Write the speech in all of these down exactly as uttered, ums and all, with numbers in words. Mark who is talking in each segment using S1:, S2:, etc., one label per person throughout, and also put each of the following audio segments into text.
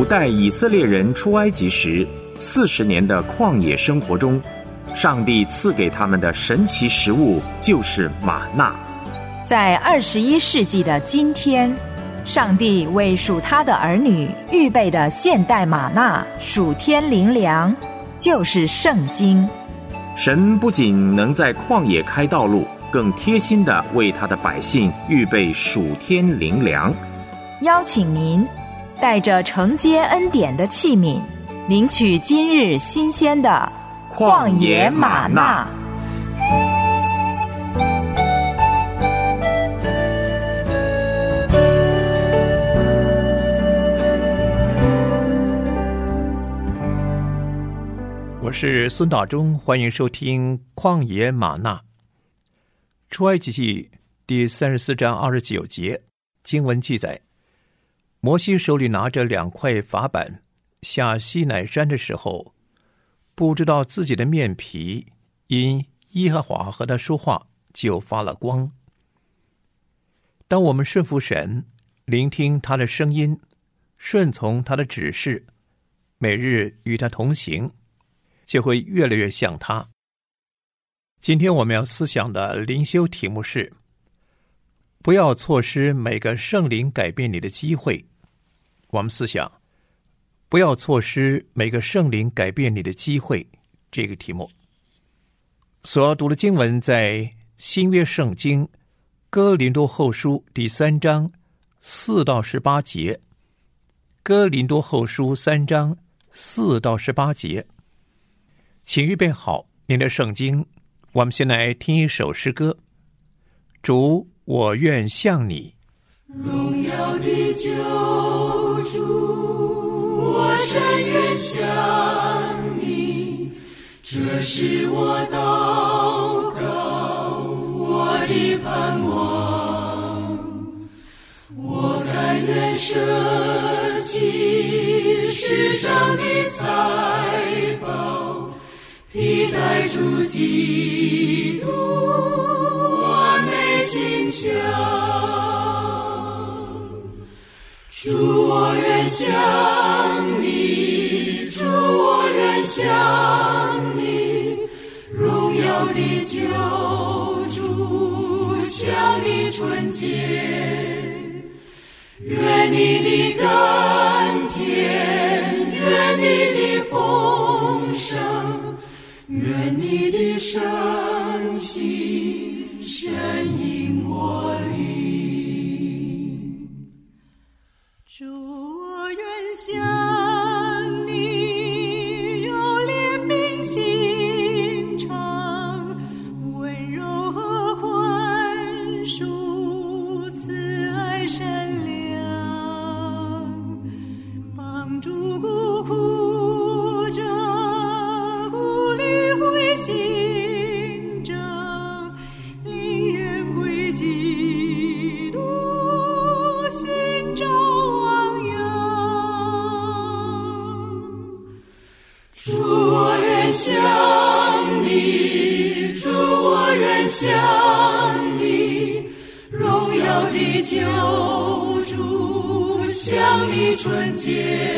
S1: 古代以色列人出埃及时四十年的旷野生活中，上帝赐给他们的神奇食物就是玛纳。
S2: 在二十一世纪的今天，上帝为属他的儿女预备的现代玛纳属天灵粮，就是圣经。
S1: 神不仅能在旷野开道路，更贴心地为他的百姓预备属天灵粮。
S2: 邀请您带着承接恩典的器皿，领取今日新鲜的旷野玛纳。
S3: 我是孙大中，欢迎收听旷野玛纳。出埃及记第三十四章二十九节经文记载，摩西手里拿着两块法板下西乃山的时候，不知道自己的面皮因耶和华和他说话就发了光。当我们顺服神，聆听他的声音，顺从他的指示，每日与他同行，就会越来越像他。今天我们要思想的灵修题目是：不要错失每个圣灵改变你的机会。我们思想不要错失每个圣灵改变你的机会这个题目。所要读的经文在新约圣经哥林多后书第三章四到十八节。哥林多后书三章四到十八节。请预备好您的圣经，我们先来听一首诗歌。主，我愿向你。
S4: 荣耀的救主，我深愿向你，这是我祷告，我的盼望。我甘愿舍弃世上的财宝，披戴主基督，完美形象。主，我愿向你，主，我愿向你，荣耀的救主，向你纯洁。愿你的甘甜，愿你的丰盛，愿你的圣心深引我灵。主，我愿向你，有怜悯心肠，温柔和宽恕，慈爱善良，帮助孤苦者，鼓励灰心者，领人归基督，寻找汪洋。主，我愿向你，主，我愿向你，荣耀的救主，向你纯洁。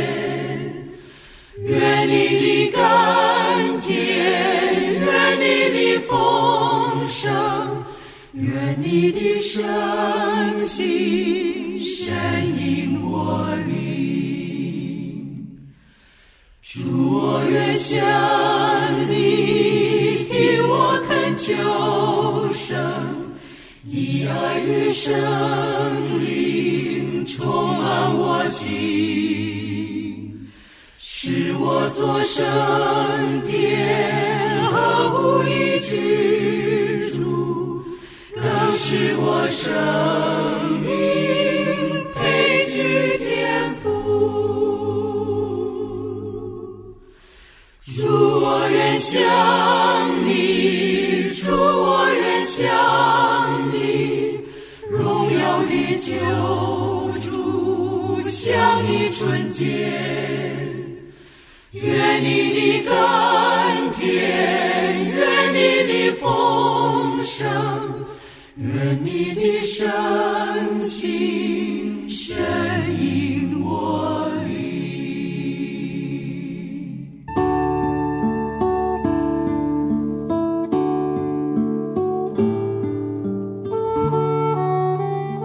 S4: 愿你的甘甜，愿你的丰盛，愿你的圣心深引我灵。主，我愿向你，听我恳求声，以爱与生灵充满我心，使我作圣殿，合乎你居住，更使我生命配具天赋。主，我愿向你，主，我愿向你，荣耀的救主，向你纯洁。愿你的甘甜，愿你的丰盛，愿你的圣心深引我灵。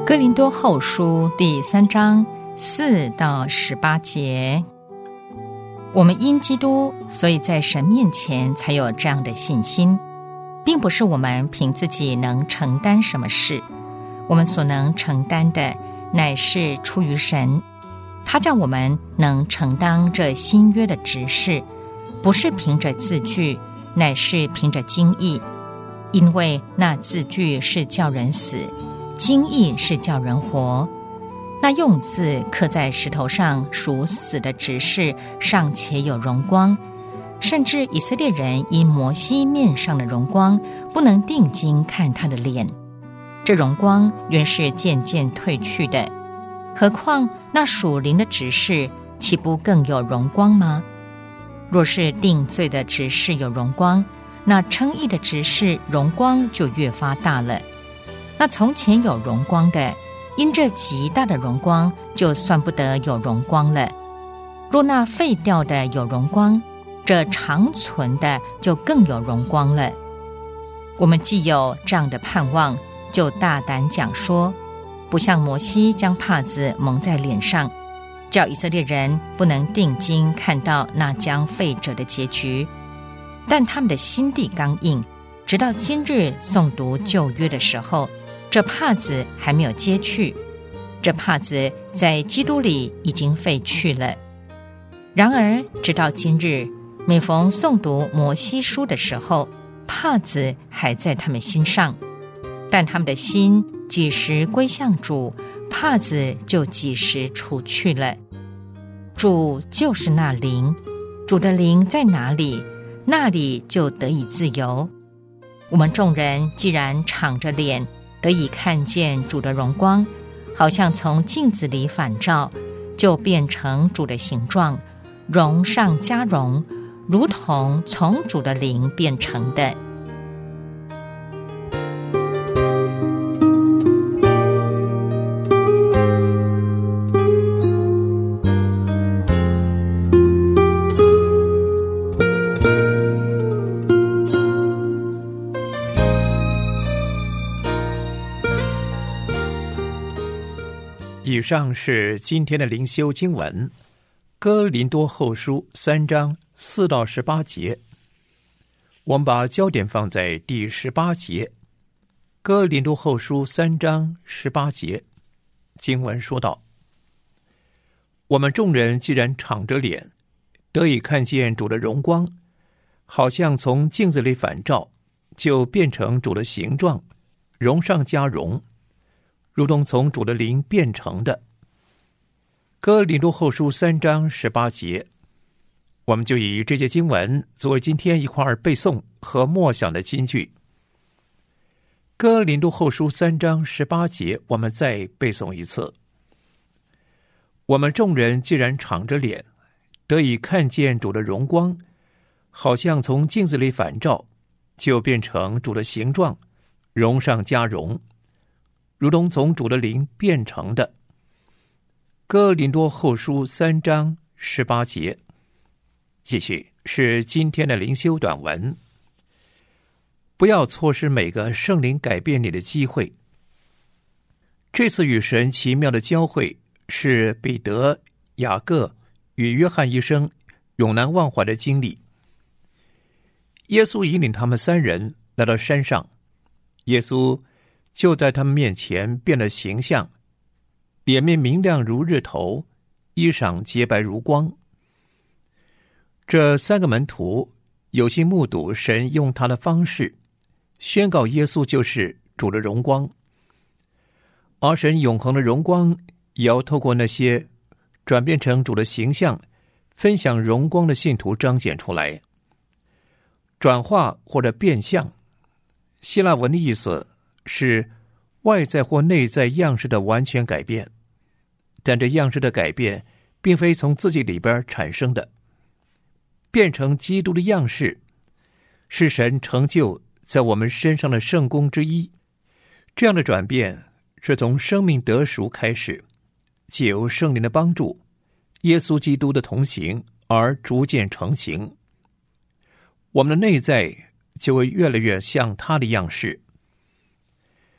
S5: 哥林多后书第三章四到十八节，我们因基督，所以在神面前才有这样的信心，并不是我们凭自己能承担什么事，我们所能承担的乃是出于神，他叫我们能承担这新约的职事，不是凭着字句，乃是凭着经意，因为那字句是叫人死，经意是叫人活。那用字刻在石头上属死的执事尚且有荣光，甚至以色列人因摩西面上的荣光不能定睛看他的脸，这荣光原是渐渐褪去的，何况那属灵的执事岂不更有荣光吗？若是定罪的执事有荣光，那称义的执事荣光就越发大了。那从前有荣光的，因这极大的荣光就算不得有荣光了。若那废掉的有荣光，这长存的就更有荣光了。我们既有这样的盼望，就大胆讲说，不像摩西将帕子蒙在脸上，叫以色列人不能定睛看到那将废者的结局，但他们的心地刚硬，直到今日诵读旧约的时候，这帕子还没有揭去，这帕子在基督里已经废去了。然而直到今日，每逢诵读摩西书的时候，帕子还在他们心上，但他们的心几时归向主，帕子就几时除去了。主就是那灵，主的灵在哪里，那里就得以自由。我们众人既然敞着脸得以看见主的荣光，好像从镜子里反照，就变成主的形状，荣上加荣，如同从主的灵变成的。
S3: 以上是今天的灵修经文，哥林多后书三章四到十八节。我们把焦点放在第十八节。哥林多后书三章十八节，经文说道：我们众人既然敞着脸，得以看见主的荣光，好像从镜子里反照，就变成主的形状，荣上加荣，如同从主的灵变成的。哥林多后书三章十八节，我们就以这节经文作为今天一块儿背诵和默想的金句。哥林多后书三章十八节，我们再背诵一次。我们众人既然敞着脸，得以看见主的荣光，好像从镜子里反照，就变成主的形状，荣上加荣，如同从主的灵变成的。哥林多后书三章十八节，继续是今天的灵修短文。不要错失每个圣灵改变你的机会。这次与神奇妙的交会是彼得、雅各与约翰一生永难忘怀的经历。耶稣引领他们三人来到山上，耶稣就在他们面前变了形象，脸面明亮如日头，衣裳洁白如光。这三个门徒有幸目睹神用他的方式宣告耶稣就是主的荣光，而神永恒的荣光也要透过那些转变成主的形象分享荣光的信徒彰显出来。转化或者变相，希腊文的意思是外在或内在样式的完全改变，但这样式的改变并非从自己里边产生的。变成基督的样式是神成就在我们身上的圣功之一。这样的转变是从生命得赎开始，藉由圣灵的帮助，耶稣基督的同行而逐渐成型，我们的内在就会越来越像他的样式。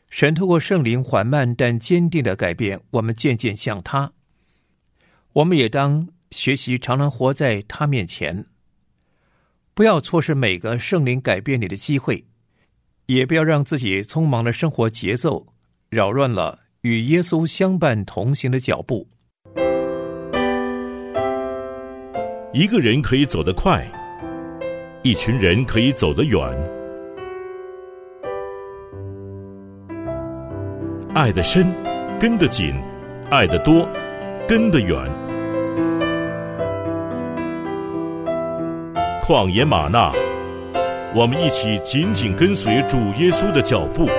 S3: 神透过圣灵缓慢但坚定的改变我们，渐渐像他。我们也当学习常常活在他面前，不要错失每个圣灵改变你的机会，也不要让自己匆忙的生活节奏扰乱了与耶稣相伴同行的脚步。
S6: 一个人可以走得快，一群人可以走得远。爱得深，跟得紧；爱得多，跟得远。旷野吗哪，我们一起紧紧跟随主耶稣的脚步。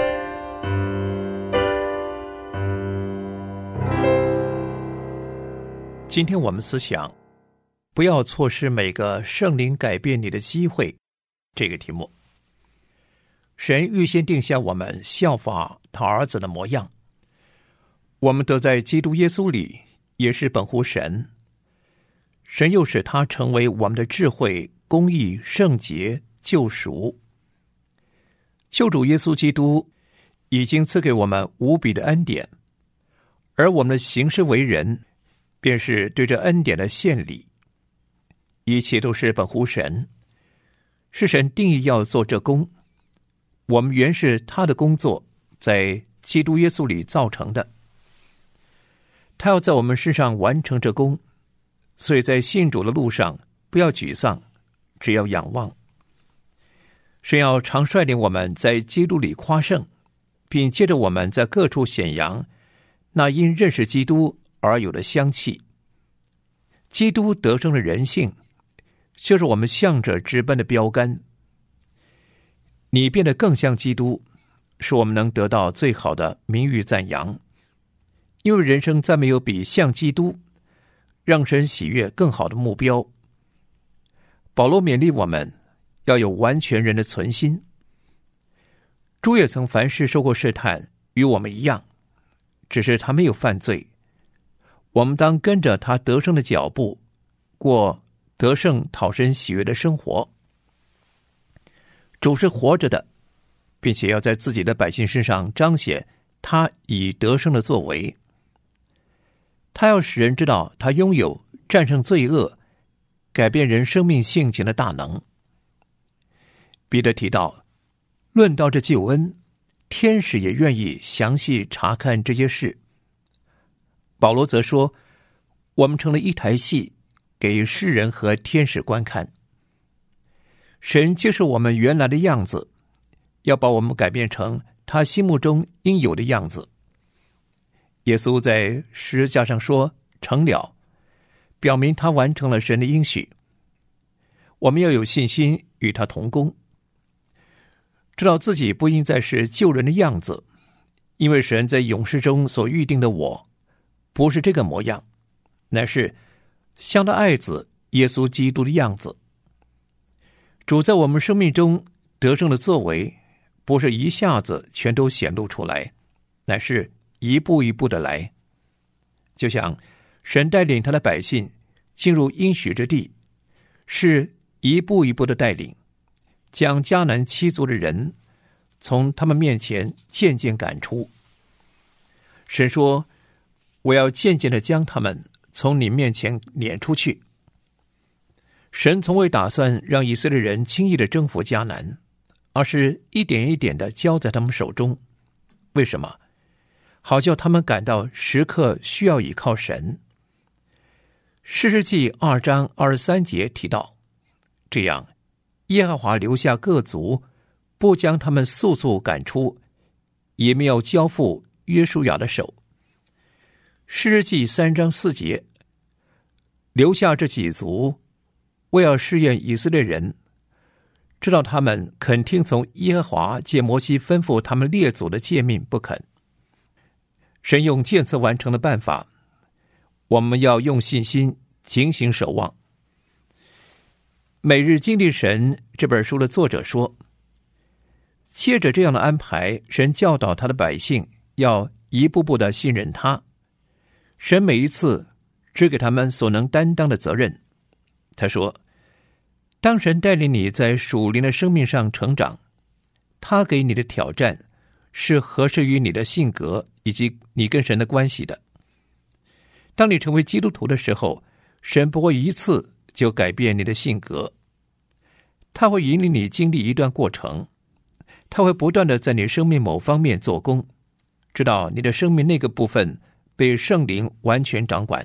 S3: 今天我们思想，不要错失每个圣灵改变你的机会这个题目。神预先定下我们效法他儿子的模样，我们得在基督耶稣里也是本乎神，神又使他成为我们的智慧、公义、圣洁、救赎。救主耶稣基督已经赐给我们无比的恩典，而我们的行事为人便是对这恩典的献礼。一切都是本乎神，是神定义要做这工，我们原是他的工作，在基督耶稣里造成的。他要在我们身上完成这工，所以在信主的路上不要沮丧，只要仰望。神要常率领我们在基督里夸胜，并借着我们在各处显扬那因认识基督而有的香气。基督得胜的人性，就是我们向着直奔的标杆。你变得更像基督，使我们能得到最好的名誉赞扬。因为人生再没有比像基督让神喜悦更好的目标。保罗勉励我们要有完全人的存心。主也曾凡事受过试探，与我们一样，只是他没有犯罪。我们当跟着他得胜的脚步，过得胜讨神喜悦的生活。主是活着的，并且要在自己的百姓身上彰显他以得胜的作为。他要使人知道他拥有战胜罪恶、改变人生命性情的大能。彼得提到，论到这救恩，天使也愿意详细查看这些事。保罗则说，我们成了一台戏，给世人和天使观看。神接受我们原来的样子，要把我们改变成他心目中应有的样子。耶稣在十字架上说成了，表明他完成了神的应许。我们要有信心与他同工，知道自己不应再是旧人的样子，因为神在永世中所预定的我不是这个模样，乃是像他爱子耶稣基督的样子。主在我们生命中得胜的作为，不是一下子全都显露出来，乃是一步一步的来。就像神带领他的百姓进入应许之地，是一步一步的带领，将迦南七族的人从他们面前渐渐赶出。神说，我要渐渐的将他们从你面前撵出去。神从未打算让以色列人轻易的征服迦南，而是一点一点的交在他们手中。为什么？好叫他们感到时刻需要倚靠神。士师记二章二十三节提到，这样耶和华留下各族，不将他们速速赶出，也没有交付约书亚的手。士师记三章四节，留下这几族，为要试验以色列人，知道他们肯听从耶和华借摩西吩咐他们列祖的诫命不肯。神用渐次完成的办法，我们要用信心警醒守望。每日经历神这本书的作者说，借着这样的安排，神教导他的百姓要一步步的信任他。神每一次只给他们所能担当的责任。他说，当神带领你在属灵的生命上成长，他给你的挑战是合适于你的性格以及你跟神的关系的。当你成为基督徒的时候，神不会一次就改变你的性格，他会引领你经历一段过程，他会不断的在你生命某方面做工，直到你的生命那个部分被圣灵完全掌管。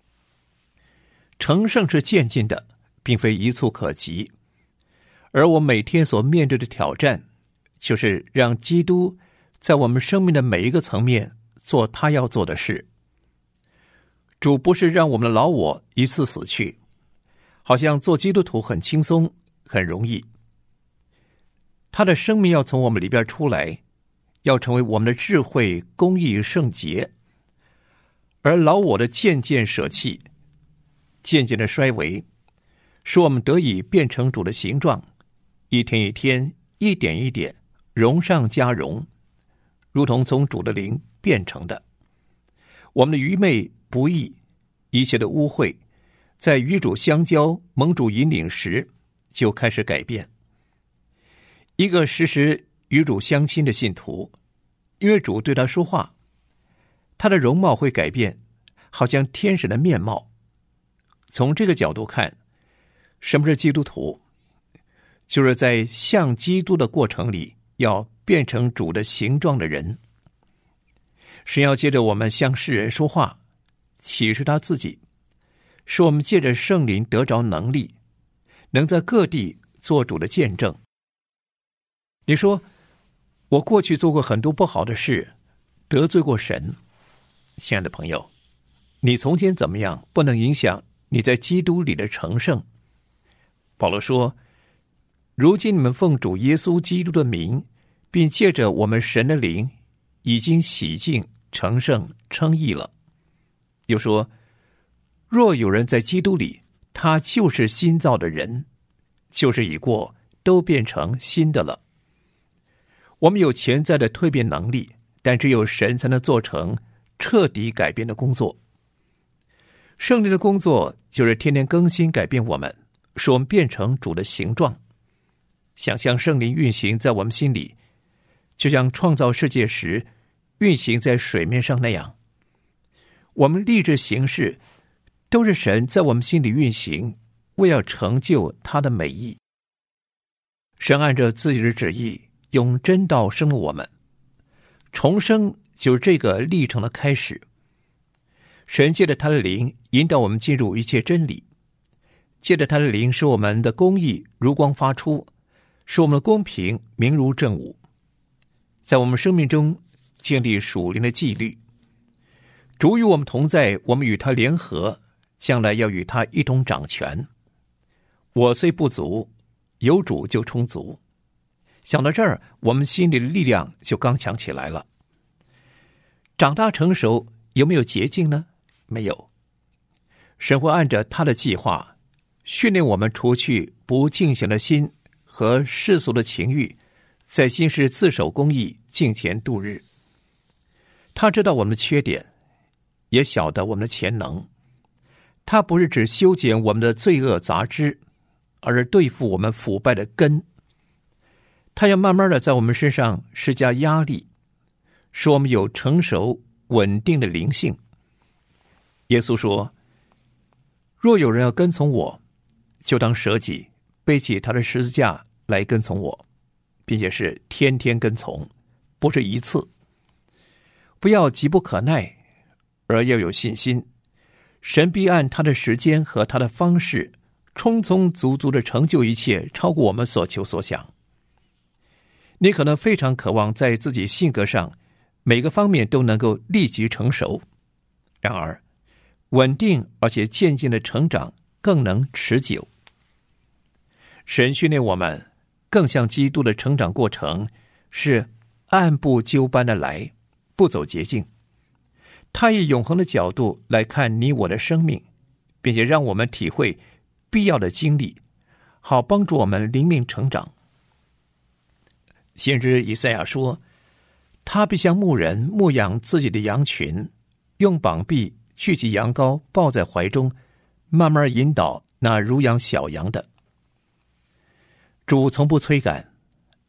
S3: 成圣是渐进的，并非一蹴可及，而我每天所面对的挑战，就是让基督在我们生命的每一个层面做他要做的事。主不是让我们的老我一次死去，好像做基督徒很轻松很容易。他的生命要从我们里边出来，要成为我们的智慧、公义、圣洁，而老我的渐渐舍弃，渐渐的衰微，使我们得以变成主的形状，一天一天，一点一点，荣上加荣，如同从主的灵变成的。我们的愚昧、不义，一切的污秽，在与主相交、蒙主引领时，就开始改变。一个时时与主相亲的信徒，因为主对他说话，他的容貌会改变，好像天使的面貌。从这个角度看，什么是基督徒？就是在像基督的过程里，要变成主的形状的人。神要借着我们向世人说话，启示他自己，使我们借着圣灵得着能力，能在各地做主的见证。你说，我过去做过很多不好的事，得罪过神。亲爱的朋友，你从前怎么样，不能影响你在基督里的成圣。保罗说，如今你们奉主耶稣基督的名，并借着我们神的灵，已经洗净、成圣、称义了。又说，若有人在基督里，他就是新造的人，旧事已过，都变成新的了。我们有潜在的蜕变能力，但只有神才能做成彻底改变的工作。圣灵的工作就是天天更新改变我们，使我们变成主的形状。想象圣灵运行在我们心里，就像创造世界时运行在水面上那样。我们立志行事，都是神在我们心里运行，为要成就他的美意。神按照自己的旨意，用真道生了我们，重生就是这个历程的开始。神借着他的灵引导我们进入一切真理，借着他的灵使我们的公义如光发出，使我们的公平明如正午，在我们生命中建立属灵的纪律。主与我们同在，我们与他联合，将来要与他一同掌权。我虽不足，有主就充足。想到这儿，我们心里的力量就刚强起来了。长大成熟有没有捷径呢？没有。神会按着他的计划训练我们，除去不敬虔的心和世俗的情欲，在今世自守公义，敬虔度日。他知道我们的缺点，也晓得我们的潜能。他不是只修剪我们的罪恶杂质，而是对付我们腐败的根。他要慢慢的在我们身上施加压力，使我们有成熟稳定的灵性。耶稣说，若有人要跟从我，就当舍己，背起他的十字架来跟从我，并且是天天跟从，不是一次。不要急不可耐，而要有信心。神必按他的时间和他的方式，充充足足的成就一切，超过我们所求所想。你可能非常渴望在自己性格上每个方面都能够立即成熟，然而稳定而且渐进的成长更能持久。神训练我们更像基督的成长过程，是按部就班的来，不走捷径。他以永恒的角度来看你我的生命，并且让我们体会必要的经历，好帮助我们灵命成长。先知以赛亚说，他必像牧人牧养自己的羊群，用膀臂聚集羊羔，抱在怀中，慢慢引导那乳养小羊的。主从不催赶，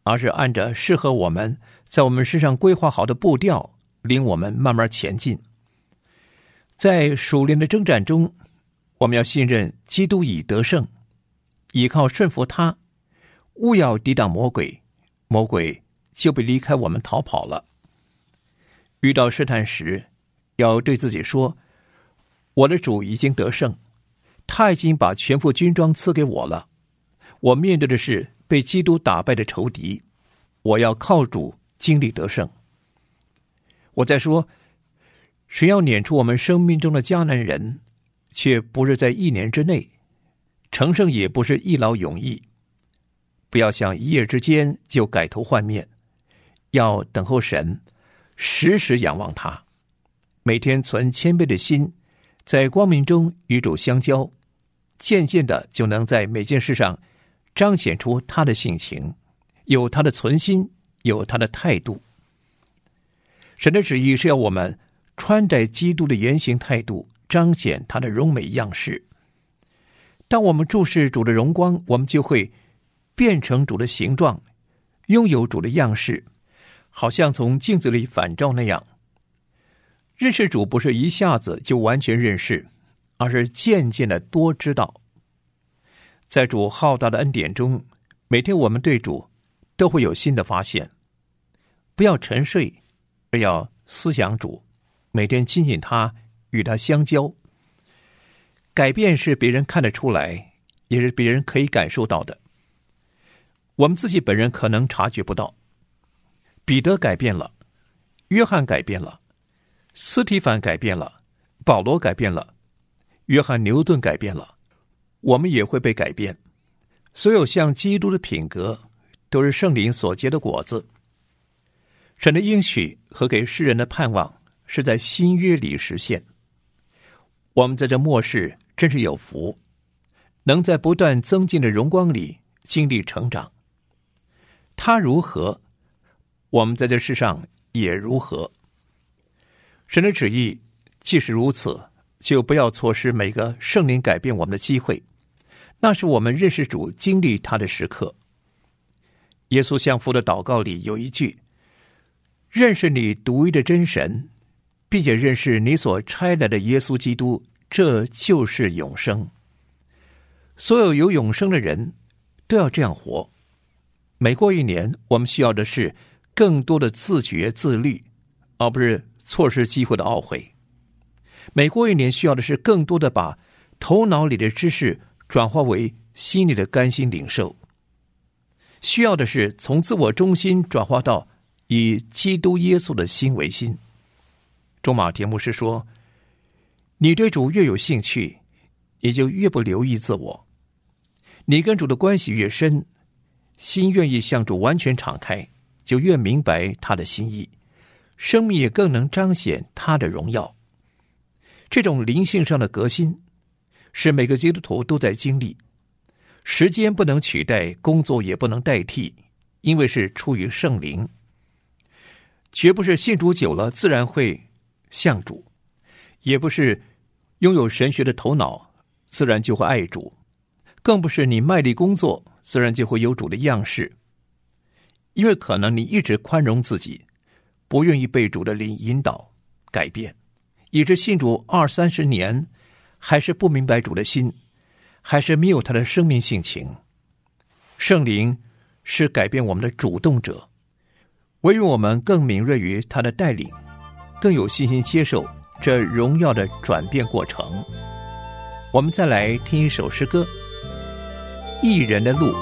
S3: 而是按着适合我们在我们身上规划好的步调，领我们慢慢前进。在属灵的征战中，我们要信任基督已得胜，依靠顺服他，勿要抵挡魔鬼，魔鬼就被离开我们逃跑了。遇到试探时，要对自己说，我的主已经得胜，他已经把全副军装赐给我了。我面对的是被基督打败的仇敌，我要靠主经历得胜。我再说，谁要撵出我们生命中的迦南人，却不是在一年之内，成圣也不是一劳永逸。不要想一夜之间就改头换面，要等候神，时时仰望他，每天存谦卑的心，在光明中与主相交，渐渐的就能在每件事上彰显出他的性情，有他的存心，有他的态度。神的旨意是要我们穿戴基督的言行态度，彰显他的荣美样式。当我们注视主的荣光，我们就会变成主的形状，拥有主的样式，好像从镜子里反照那样。认识主不是一下子就完全认识，而是渐渐的多知道。在主浩大的恩典中，每天我们对主都会有新的发现。不要沉睡，而要思想主，每天亲近他，与他相交。改变是别人看得出来，也是别人可以感受到的，我们自己本人可能察觉不到。彼得改变了，约翰改变了，斯提凡改变了，保罗改变了，约翰牛顿改变了，我们也会被改变。所有像基督的品格，都是圣灵所结的果子。神的应许和给世人的盼望，是在新约里实现。我们在这末世真是有福，能在不断增进的荣光里经历成长。他如何，我们在这世上也如何。神的旨意既是如此，就不要错失每个圣灵改变我们的机会，那是我们认识主、经历他的时刻。耶稣向父的祷告里有一句：认识你独一的真神，并且认识你所差来的耶稣基督，这就是永生。所有有永生的人都要这样活。每过一年，我们需要的是更多的自觉自律，而不是错失机会的懊悔。每过一年，需要的是更多的把头脑里的知识转化为心里的甘心领受。需要的是从自我中心转化到以基督耶稣的心为心。中马田牧师说，你对主越有兴趣，也就越不留意自我。你跟主的关系越深，心愿意向主完全敞开，就越明白他的心意，生命也更能彰显他的荣耀。这种灵性上的革新，是每个基督徒都在经历。时间不能取代，工作也不能代替，因为是出于圣灵。绝不是信主久了自然会像主，也不是拥有神学的头脑自然就会爱主，更不是你卖力工作自然就会有主的样式。因为可能你一直宽容自己，不愿意被主的灵引导改变，以致信主二三十年还是不明白主的心，还是没有他的生命性情。圣灵是改变我们的主动者，唯愿我们更敏锐于他的带领，更有信心接受这荣耀的转变过程。我们再来听一首诗歌，义人的路。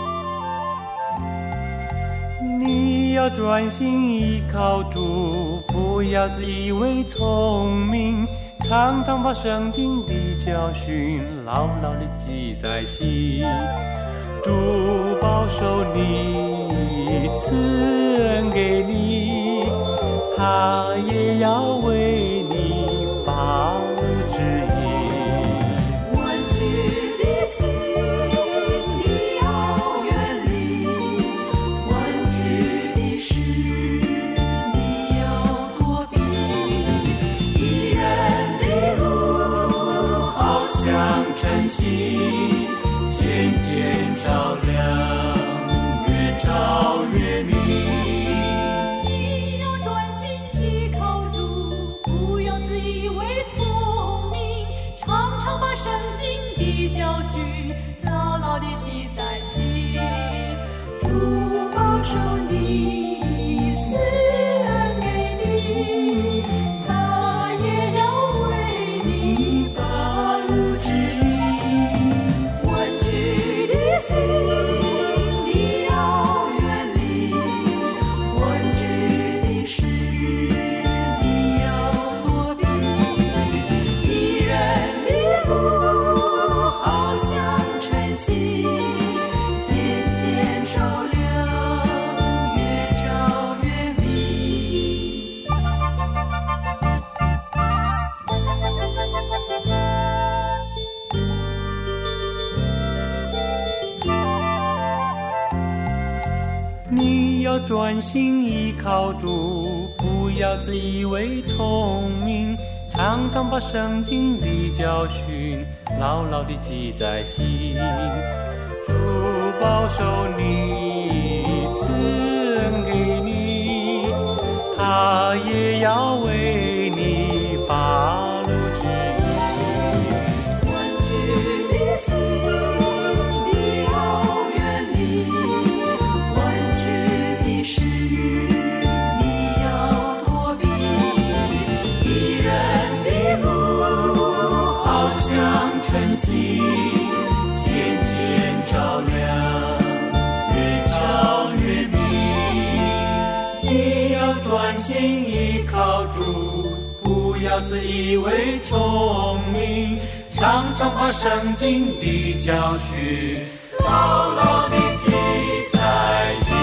S4: 你要专心依靠主，不要自以为聪明，常常把圣经的教训牢牢地记在心。主保守你，赐恩给你，他也要为你把路指引。弯曲的心你要远离，弯曲的事你要躲避。义人的路好像晨曦，渐渐照亮，越照越明。
S7: 把圣经的教训牢牢地记在心。主保守你，赐恩给你，他也要为你把路指引。弯曲的心你要远离，弯曲的事你要躲避。一人的路好像晨曦，渐渐照亮，越照越明。
S4: 你要专心依靠主，不要自以为聪明，常常把圣经的教训牢牢地记在心。主保守你，赐恩给你，他也要为你把路指引。
S7: 弯曲的心你要远离，弯曲的事你要躲避。一人的路好像晨曦，渐渐照亮，越照越明。
S4: 你要专心依靠主，不要自以为聪明，常常把圣经的教训牢牢地记在心。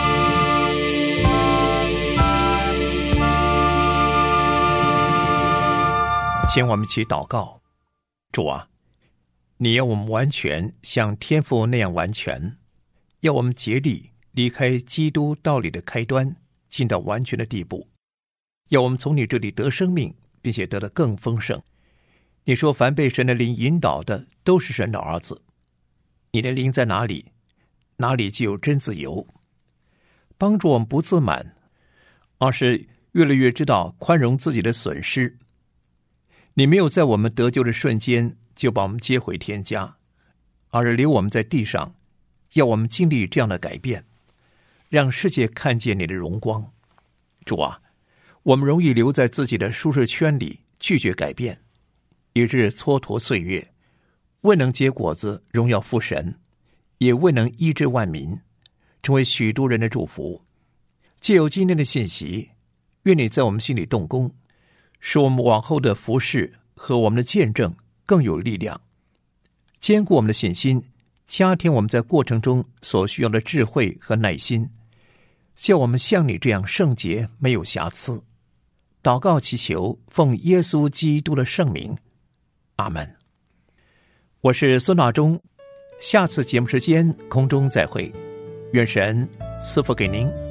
S3: 请我们一起祷告。主啊，你要我们完全像天父那样完全，要我们竭力离开基督道理的开端，进到完全的地步，要我们从你这里得生命，并且得得更丰盛。你说凡被神的灵引导的都是神的儿子，你的灵在哪里，哪里就有真自由。帮助我们不自满，而是越来越知道宽容自己的损失。你没有在我们得救的瞬间就把我们接回天家，而是留我们在地上，要我们经历这样的改变，让世界看见你的荣光。主啊，我们容易留在自己的舒适圈里，拒绝改变，以致蹉跎岁月，未能结果子荣耀父神，也未能医治万民，成为许多人的祝福。藉由今天的信息，愿你在我们心里动工，使我们往后的服事和我们的见证更有力量，坚固我们的信心，加添我们在过程中所需要的智慧和耐心，叫我们像你这样圣洁，没有瑕疵。祷告祈求，奉耶稣基督的圣名，阿们。我是孙大中，下次节目时间空中再会，愿神赐福给您。